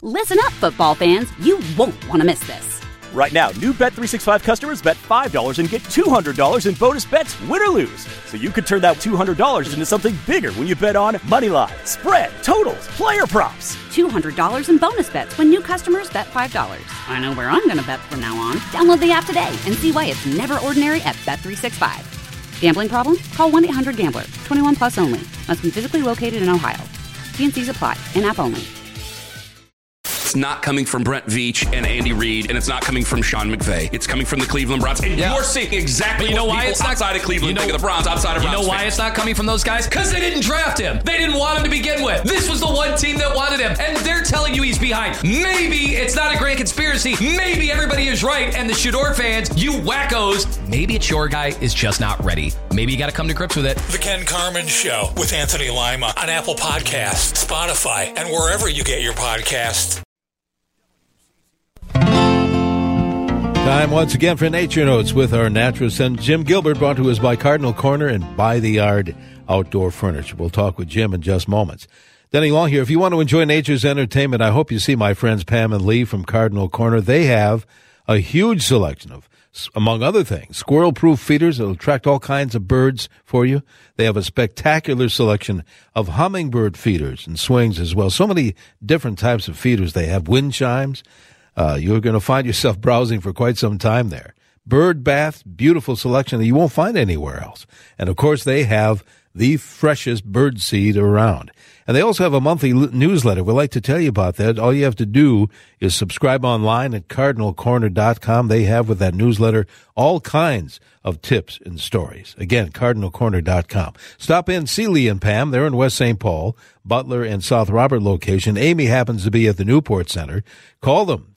Listen up, football fans. You won't want to miss this. Right now, new Bet365 customers bet $5 and get $200 in bonus bets, win or lose. So you could turn that $200 into something bigger when you bet on money line, spread, totals, player props. $200 in bonus bets when new customers bet $5. I know where I'm going to bet from now on. Download the app today and see why it's never ordinary at Bet365. Gambling problem? Call 1-800-GAMBLER. 21 plus only. Must be physically located in Ohio. T&Cs apply. In-app only. It's not coming from Brent Veach and Andy Reid, and it's not coming from Sean McVay. It's coming from the Cleveland Browns. And you're seeing exactly what people outside of Cleveland think of the Browns, outside of Browns. You know why it's not coming from those guys? Because they didn't draft him. They didn't want him to begin with. This was the one team that wanted him, and they're telling you he's behind. Maybe it's not a grand conspiracy. Maybe everybody is right, and the Shador fans, you wackos, maybe it's your guy is just not ready. Maybe you got to come to grips with it. The Ken Carman Show with Anthony Lima on Apple Podcasts, Spotify, and wherever you get your podcasts. Time once again for Nature Notes with our naturalist and Jim Gilbert, brought to us by Cardinal Corner and By the Yard Outdoor Furniture. We'll talk with Jim in just moments. Denny Long here. If you want to enjoy nature's entertainment, I hope you see my friends Pam and Lee from Cardinal Corner. They have a huge selection of, among other things, squirrel-proof feeders that will attract all kinds of birds for you. They have a spectacular selection of hummingbird feeders and swings as well. So many different types of feeders. They have wind chimes. You're going to find yourself browsing for quite some time there. Bird bath, beautiful selection that you won't find anywhere else. And, of course, they have the freshest bird seed around. And they also have a monthly newsletter. We'd like to tell you about that. All you have to do is subscribe online at cardinalcorner.com. They have with that newsletter all kinds of tips and stories. Again, cardinalcorner.com. Stop in, see Lee and Pam. They're in West St. Paul, Butler, and South Robert location. Amy happens to be at the Newport Center. Call them,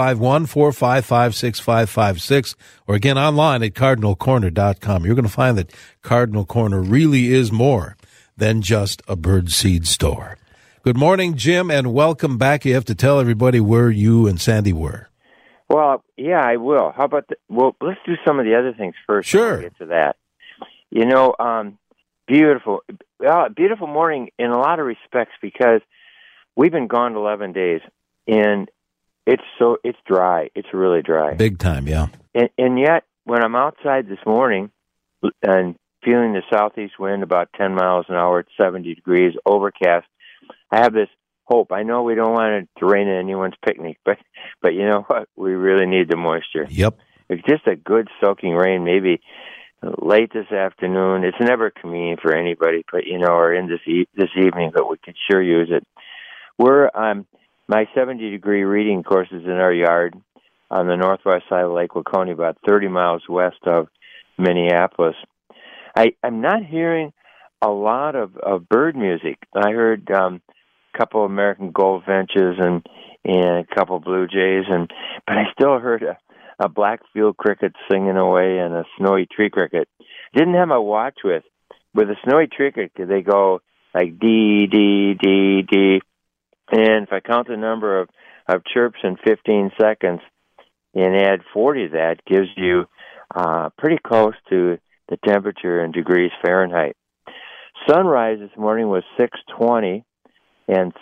651-455-6556, or again online at cardinalcorner.com. You're going to find that Cardinal Corner really is more than just a birdseed store. Good morning, Jim, and welcome back. You have to tell everybody where you and Sandy were. Well, yeah, I will. How about well, let's do some of the other things first. Sure. Get to that. You know, beautiful morning in a lot of respects, because we've been gone 11 days, and it's dry. It's really dry. Big time, yeah. And yet, when I'm outside this morning and feeling the southeast wind about 10 miles an hour at 70 degrees, overcast, I have this hope. I know we don't want it to rain at anyone's picnic, but you know what? We really need the moisture. Yep. It's just a good soaking rain, maybe late this afternoon. It's never convenient for anybody, but or in this evening, but we could sure use it. We're my 70-degree reading course is in our yard on the northwest side of Lake Waconia, about 30 miles west of Minneapolis. I'm not hearing a lot of bird music. I heard a couple of American goldfinches and a couple of blue jays, but I still heard a black field cricket singing away and a snowy tree cricket. Didn't have my watch with. With a snowy tree cricket, they go like dee, dee, dee, dee. And if I count the number of chirps in 15 seconds and add 40 to that, gives you pretty close to the temperature in degrees Fahrenheit. Sunrise this morning was 6:20 and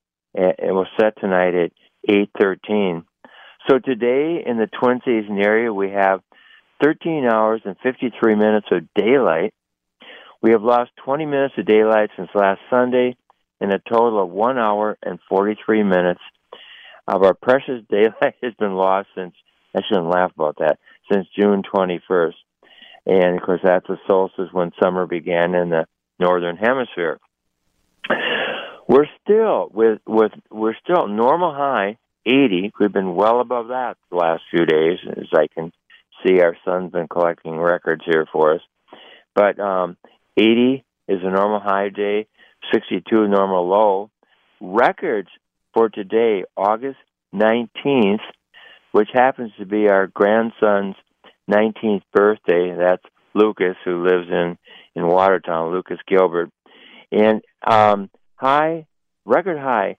it was set tonight at 8:13. So today in the Twin Cities area, we have 13 hours and 53 minutes of daylight. We have lost 20 minutes of daylight since last Sunday, and a total of 1 hour and 43 minutes of our precious daylight has been lost since, I shouldn't laugh about that, since June 21st. And, of course, that's the solstice when summer began in the northern hemisphere. We're still we're still normal high 80. We've been well above that the last few days, as I can see. Our sun's been collecting records here for us. But 80 is a normal high day, 62 normal low. Records for today, August 19th, which happens to be our grandson's 19th birthday. That's Lucas, who lives in Watertown, Lucas Gilbert. And record high,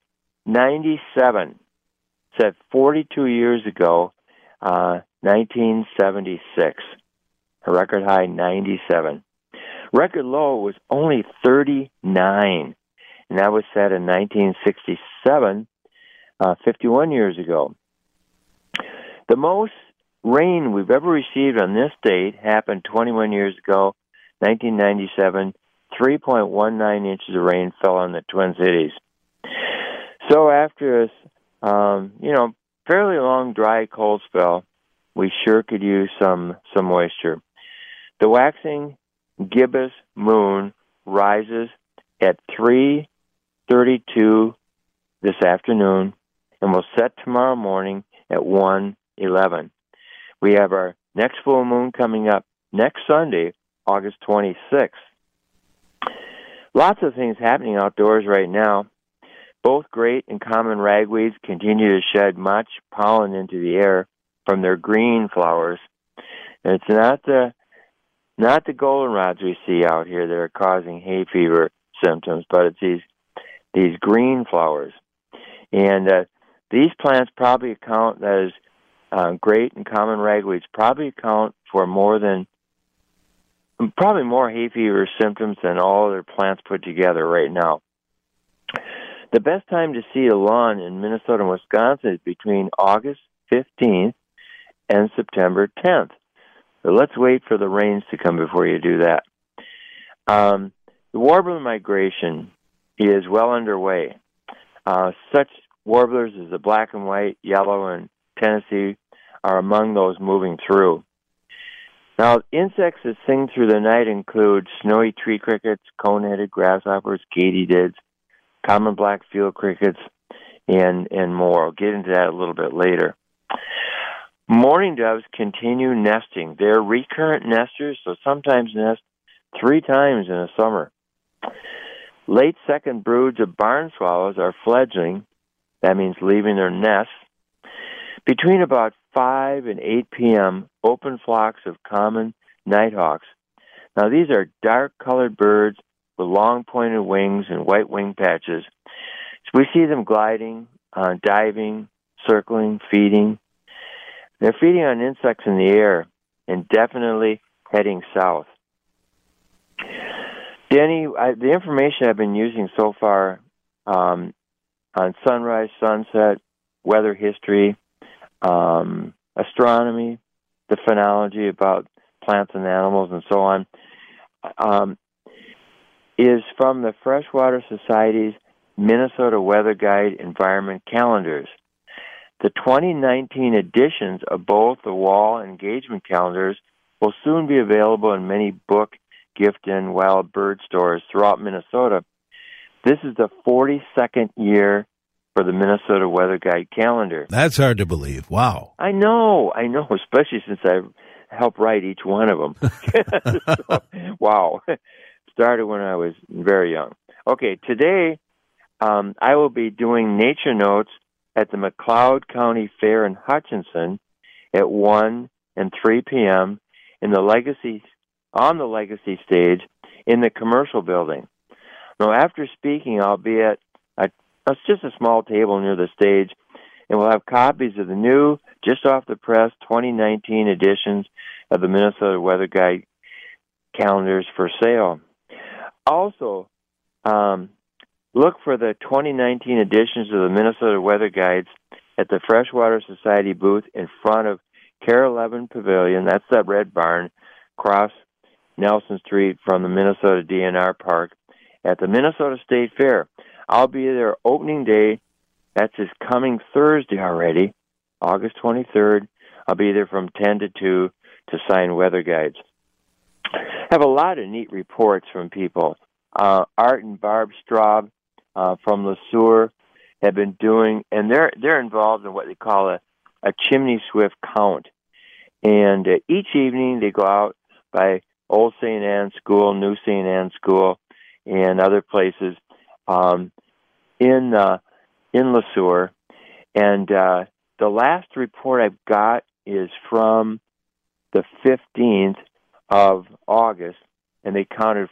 97. Set 42 years ago, 1976. A record high, 97. Record low was only 39, and that was set in 1967. 51 years ago. The most rain we've ever received on this date happened 21 years ago, 1997. 3.19 inches of rain fell on the Twin Cities. So after a, fairly long, dry, cold spell, we sure could use some moisture. The waxing gibbous moon rises at 3:32 this afternoon and will set tomorrow morning at 1:11. We have our next full moon coming up next Sunday, August 26th. Lots of things happening outdoors right now. Both great and common ragweeds continue to shed much pollen into the air from their green flowers. And it's not the goldenrods we see out here that are causing hay fever symptoms, but it's these green flowers. And these plants probably account, that is, great and common ragweeds, probably account for more hay fever symptoms than all other plants put together right now. The best time to see a lawn in Minnesota and Wisconsin is between August 15th and September 10th. So let's wait for the rains to come before you do that. The warbler migration is well underway. Such warblers as the black and white, yellow, and Tennessee are among those moving through. Now, insects that sing through the night include snowy tree crickets, cone-headed grasshoppers, katydids, common black field crickets, and more. I'll get into that a little bit later. Mourning doves continue nesting. They're recurrent nesters, so sometimes nest 3 times in a summer. Late second broods of barn swallows are fledgling. That means leaving their nests. Between about 5 and 8 p.m., open flocks of common nighthawks. Now, these are dark-colored birds with long pointed wings and white wing patches. So we see them gliding, diving, circling, feeding. They're feeding on insects in the air and definitely heading south. Denny, the information I've been using so far on sunrise, sunset, weather history, astronomy, the phenology about plants and animals and so on, is from the Freshwater Society's Minnesota Weather Guide Environment Calendars. The 2019 editions of both the wall and engagement calendars will soon be available in many book, gift, and wild bird stores throughout Minnesota. This is the 42nd year for the Minnesota Weather Guide calendar. That's hard to believe. Wow. I know, especially since I helped write each one of them. So, wow. Started when I was very young. Okay, today I will be doing nature notes at the McLeod County Fair in Hutchinson at 1 and 3 p.m. on the Legacy stage in the commercial building. Now, after speaking, I'll be at it's just a small table near the stage, and we'll have copies of the new, just off the press, 2019 editions of the Minnesota Weather Guide calendars for sale. Also, look for the 2019 editions of the Minnesota Weather Guides at the Freshwater Society booth in front of Care 11 Pavilion. That's that red barn across Nelson Street from the Minnesota DNR Park at the Minnesota State Fair. I'll be there opening day. That's this coming Thursday already, August 23rd. I'll be there from 10 to 2 to sign weather guides. I have a lot of neat reports from people. Art and Barb Straub from LeSueur have been doing, and they're involved in what they call a chimney swift count. And each evening they go out by Old St. Anne School, New St. Anne School, and other places in LeSueur. And the last report I've got is from the 15th of August, and they counted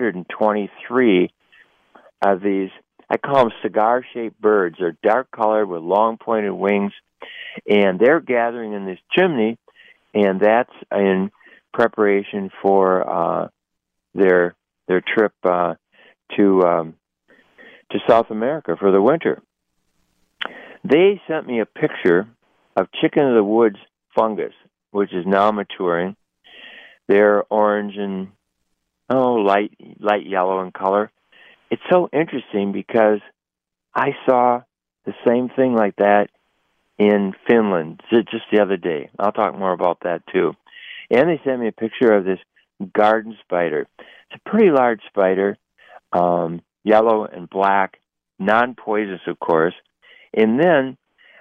423 of these, I call them cigar-shaped birds. They're dark-colored with long-pointed wings, and they're gathering in this chimney, and that's in preparation for their trip to South America for the winter. They sent me a picture of chicken of the woods fungus, which is now maturing. They're orange and light yellow in color. It's so interesting because I saw the same thing like that in Finland just the other day. I'll talk more about that too. And they sent me a picture of this garden spider. It's a pretty large spider, yellow and black, non-poisonous, of course. And then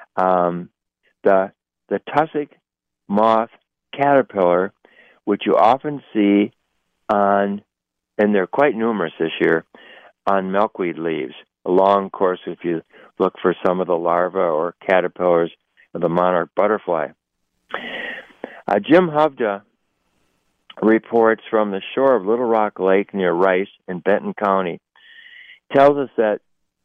the tussock moth caterpillar, which you often see on, and they're quite numerous this year, on milkweed leaves. Along, of course, if you look for some of the larvae or caterpillars of the monarch butterfly. Jim Hovda reports from the shore of Little Rock Lake near Rice in Benton County. Tells us that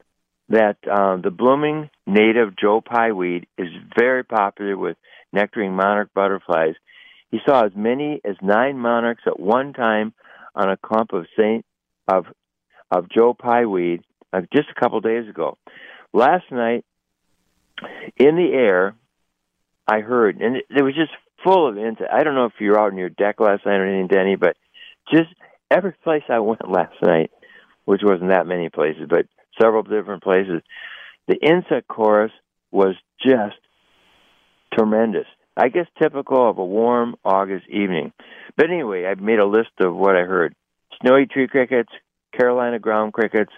the blooming native Joe Pye weed is very popular with nectaring monarch butterflies. He saw as many as 9 monarchs at one time on a clump of Joe Pye weed just a couple days ago. Last night, in the air, I heard, and it was just full of insects. I don't know if you were out on your deck last night or anything, Denny, but just every place I went last night, which wasn't that many places, but several different places, the insect chorus was just tremendous. I guess typical of a warm August evening. But anyway, I made a list of what I heard. Snowy tree crickets, Carolina ground crickets,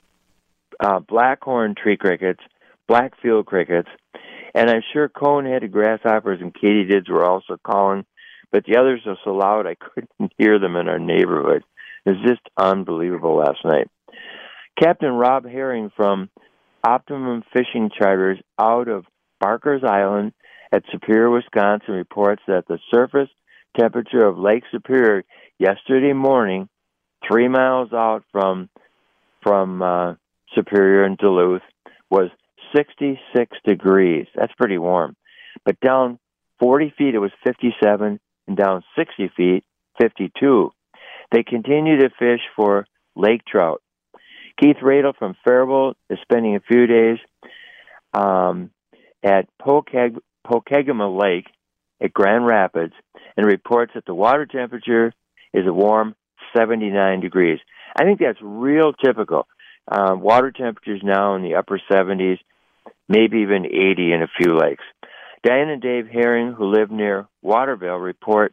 blackhorn tree crickets, black field crickets, and I'm sure cone-headed grasshoppers and katydids were also calling, but the others were so loud I couldn't hear them in our neighborhood. It was just unbelievable last night. Captain Rob Herring from Optimum Fishing Charters out of Barker's Island at Superior, Wisconsin, reports that the surface temperature of Lake Superior yesterday morning, 3 miles out from Superior in Duluth, was 66 degrees. That's pretty warm. But down 40 feet, it was 57, and down 60 feet, 52. They continue to fish for lake trout. Keith Radel from Faribault is spending a few days at Pokegama Lake at Grand Rapids and reports that the water temperature is a warm 79 degrees. I think that's real typical. Water temperatures now in the upper 70s, maybe even 80 in a few lakes. Diane and Dave Herring, who live near Waterville, report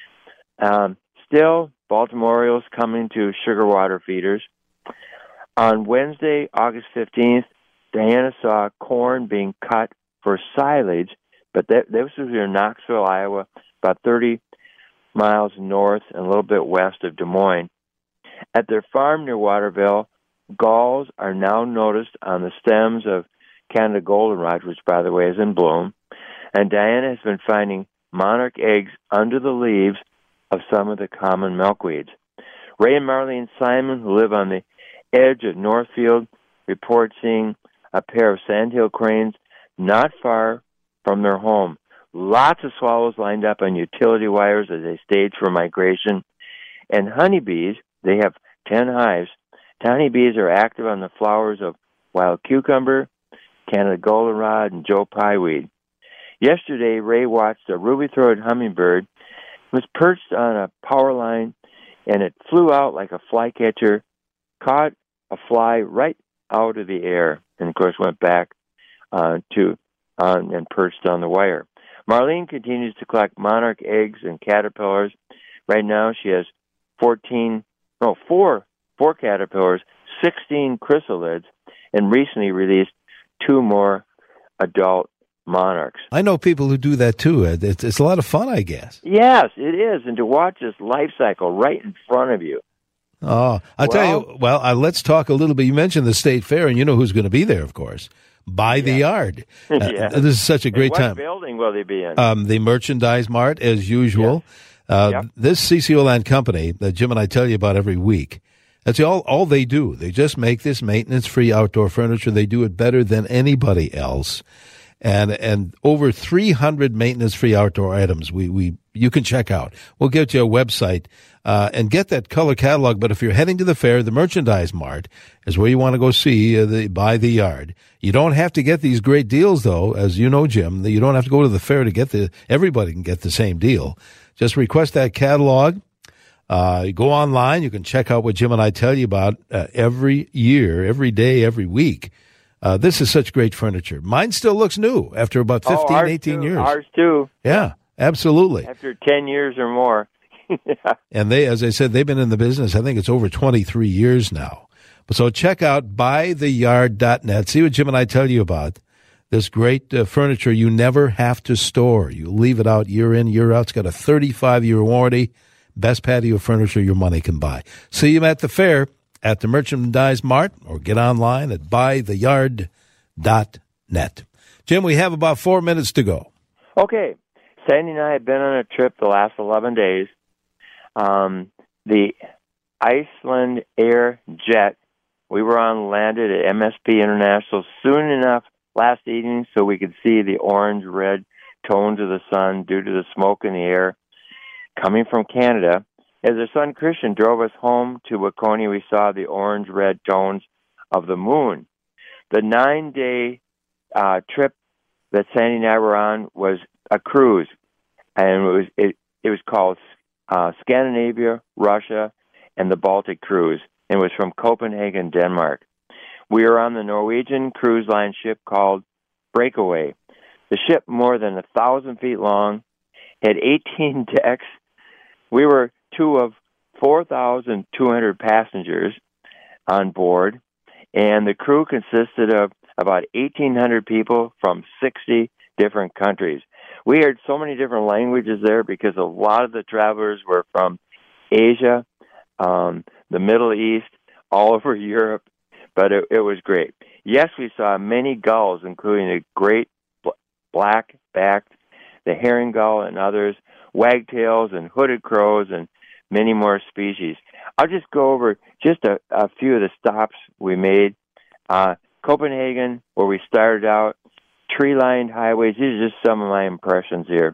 still Baltimore Orioles coming to sugar water feeders. On Wednesday, August 15th, Diana saw corn being cut for silage, but this was near Knoxville, Iowa, about 30 miles north and a little bit west of Des Moines. At their farm near Waterville, galls are now noticed on the stems of Canada goldenrod, which, by the way, is in bloom. And Diana has been finding monarch eggs under the leaves of some of the common milkweeds. Ray and Marlene Simon, who live on the edge of Northfield, report seeing a pair of sandhill cranes not far from their home. Lots of swallows lined up on utility wires as they stage for migration. And honeybees, they have 10 hives. Honeybees are active on the flowers of wild cucumber, Canada goldenrod, and Joe Pye weed. Yesterday, Ray watched a ruby-throated hummingbird. It was perched on a power line, and it flew out like a flycatcher, caught a fly right out of the air, and of course went back and perched on the wire. Marlene continues to collect monarch eggs and caterpillars. Right now, she has four caterpillars, 16 chrysalids, and recently released 2 more adult monarchs. I know people who do that too. It's a lot of fun, I guess. Yes, it is, and to watch this life cycle right in front of you. Oh, I'll tell you, let's talk a little bit. You mentioned the State Fair, and you know who's going to be there, of course. By the Yard. This is such a great time. What building will they be in? The Merchandise Mart, as usual. This CCO Land company that Jim and I tell you about every week, that's all they do. They just make this maintenance-free outdoor furniture. They do it better than anybody else. And over 300 maintenance-free outdoor items we you can check out. We'll get you a website and get that color catalog. But if you're heading to the fair, the Merchandise Mart is where you want to go see By the Yard. You don't have to get these great deals, though, as you know, Jim. You don't have to go to the fair to get everybody can get the same deal. Just request that catalog. You go online. You can check out what Jim and I tell you about every year, every day, every week. This is such great furniture. Mine still looks new after about 15, 18 years. Ours too. Yeah, absolutely. After 10 years or more. And they, as I said, they've been in the business, I think it's over 23 years now. So check out buytheyard.net. See what Jim and I tell you about. This great furniture you never have to store. You leave it out year in, year out. It's got a 35-year warranty. Best patio furniture your money can buy. See you at the fair at the Merchandise Mart or get online at buytheyard.net. Jim, we have about 4 minutes to go. Okay. Sandy and I have been on a trip the last 11 days. The Iceland Air Jet, we were landed at MSP International soon enough last evening so we could see the orange-red tones of the sun due to the smoke in the air coming from Canada. As our son Christian drove us home to Waconia, we saw the orange-red tones of the moon. The 9-day trip that Sandy and I were on was a cruise, and it was called Scandinavia, Russia, and the Baltic Cruise. It was from Copenhagen, Denmark. We were on the Norwegian cruise line ship called Breakaway. The ship, more than 1,000 feet long, had 18 decks. We were two of 4,200 passengers on board, and the crew consisted of about 1,800 people from 60 different countries. We heard so many different languages there because a lot of the travelers were from Asia, the Middle East, all over Europe, but it was great. Yes, we saw many gulls, including a great black-backed, the herring gull and others, wagtails and hooded crows and many more species. I'll just go over just a few of the stops we made. Copenhagen, where we started out, tree-lined highways. These are just some of my impressions here.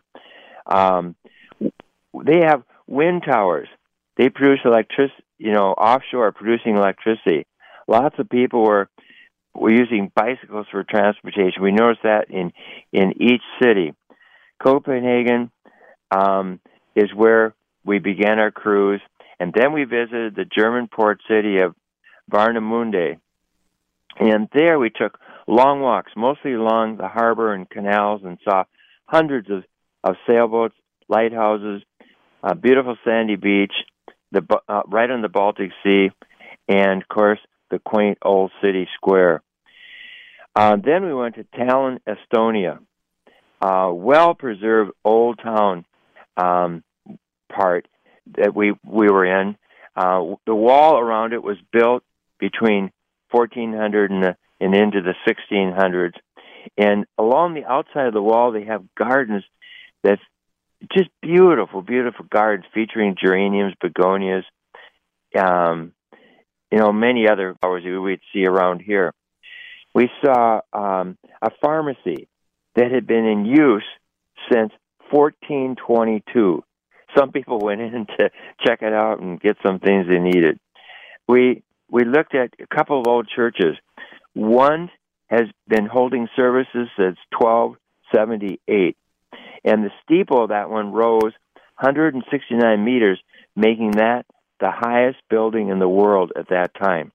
They have wind towers. They produce electricity, offshore producing electricity. Lots of people were using bicycles for transportation. We noticed that in each city. Copenhagen is where we began our cruise, and then we visited the German port city of Warnemünde. And there we took long walks, mostly along the harbor and canals, and saw hundreds of sailboats, lighthouses, a beautiful sandy beach, right on the Baltic Sea, and, of course, the quaint old city square. Then we went to Tallinn, Estonia, well-preserved old town part that we were in. The wall around it was built between 1400 and into the 1600s. And along the outside of the wall, they have gardens that's just beautiful, beautiful gardens featuring geraniums, begonias, many other flowers we'd see around here. We saw a pharmacy that had been in use since 1422. Some people went in to check it out and get some things they needed. We looked at a couple of old churches. One has been holding services since 1278, and the steeple of that one rose 169 meters, making that the highest building in the world at that time.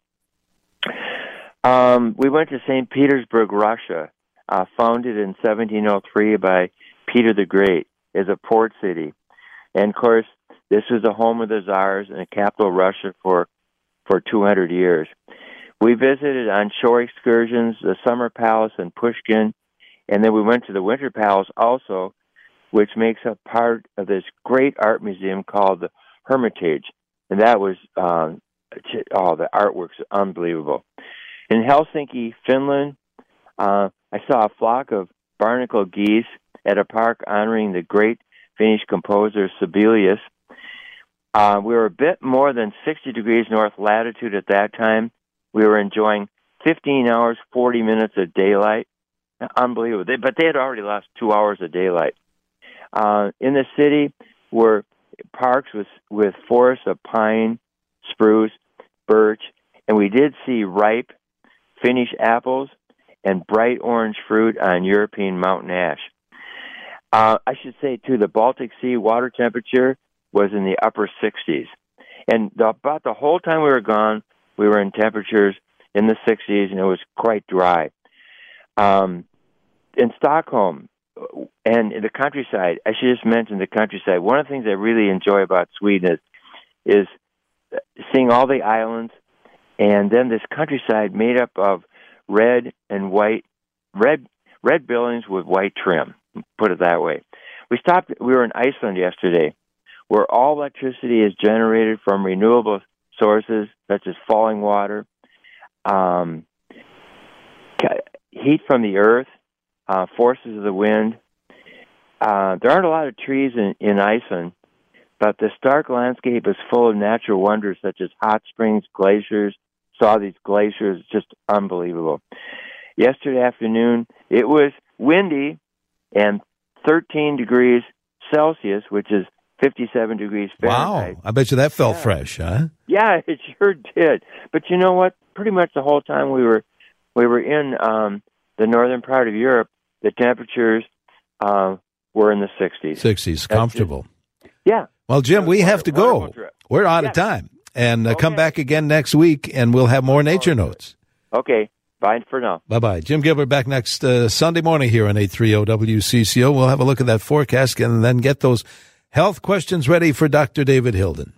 We went to St. Petersburg, Russia, founded in 1703 by Peter the Great, as a port city. And, of course, this was the home of the Tsars and the capital of Russia for 200 years. We visited on-shore excursions, the Summer Palace in Pushkin, and then we went to the Winter Palace also, which makes up part of this great art museum called the Hermitage. And that was, the artwork's unbelievable. In Helsinki, Finland, I saw a flock of barnacle geese at a park honoring the great Finnish composer Sibelius. We were a bit more than 60 degrees north latitude at that time. We were enjoying 15 hours, 40 minutes of daylight. Unbelievable. But they had already lost 2 hours of daylight. In the city, were parks with forests of pine, spruce, birch, and we did see ripe Finnish apples and bright orange fruit on European mountain ash. I should say, too, the Baltic Sea water temperature was in the upper 60s. And about the whole time we were gone, we were in temperatures in the 60s, and it was quite dry. In Stockholm and in the countryside, I should just mention the countryside. One of the things I really enjoy about Sweden is seeing all the islands, and then this countryside made up of red and white, red buildings with white trim, put it that way. We were in Iceland yesterday, where all electricity is generated from renewable sources, such as falling water, heat from the earth, forces of the wind. There aren't a lot of trees in Iceland, but the stark landscape is full of natural wonders, such as hot springs, glaciers. Saw these glaciers, just unbelievable. Yesterday afternoon, it was windy and 13 degrees Celsius, which is 57 degrees Fahrenheit. Wow, I bet you that felt fresh, huh? Yeah, it sure did. But you know what? Pretty much the whole time we were in the northern part of Europe, the temperatures were in the 60s. 60s, comfortable. Yeah. Well, Jim, we have to go. We're out of time. And come back again next week, and we'll have more Nature Notes. Okay. Bye for now. Bye-bye. Jim Gilbert back next Sunday morning here on 830 WCCO. We'll have a look at that forecast and then get those health questions ready for Dr. David Hilden.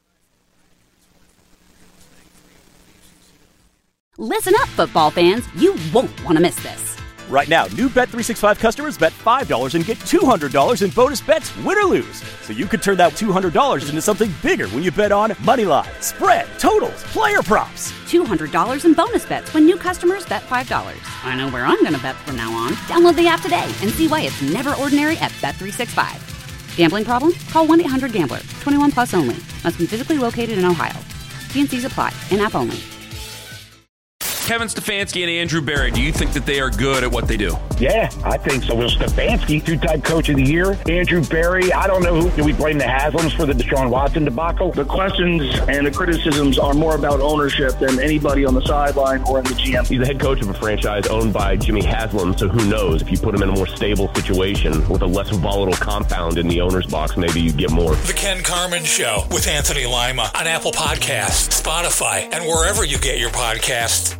Listen up, football fans. You won't want to miss this. Right now, new Bet365 customers bet $5 and get $200 in bonus bets, win or lose. So you could turn that $200 into something bigger when you bet on money line, spread, totals, player props. $200 in bonus bets when new customers bet $5. I know where I'm going to bet from now on. Download the app today and see why it's never ordinary at Bet365. Gambling problem? Call 1-800-GAMBLER. 21 plus only. Must be physically located in Ohio. T&Cs apply. In-app only. Kevin Stefanski and Andrew Berry, do you think that they are good at what they do? Yeah, I think so. Will Stefanski, two-time coach of the year. Andrew Berry, I don't know who. Do we blame the Haslams for the Deshaun Watson debacle? The questions and the criticisms are more about ownership than anybody on the sideline or in the GM. He's the head coach of a franchise owned by Jimmy Haslam, so who knows? If you put him in a more stable situation with a less volatile compound in the owner's box, maybe you get more. The Ken Carman Show with Anthony Lima on Apple Podcasts, Spotify, and wherever you get your podcasts.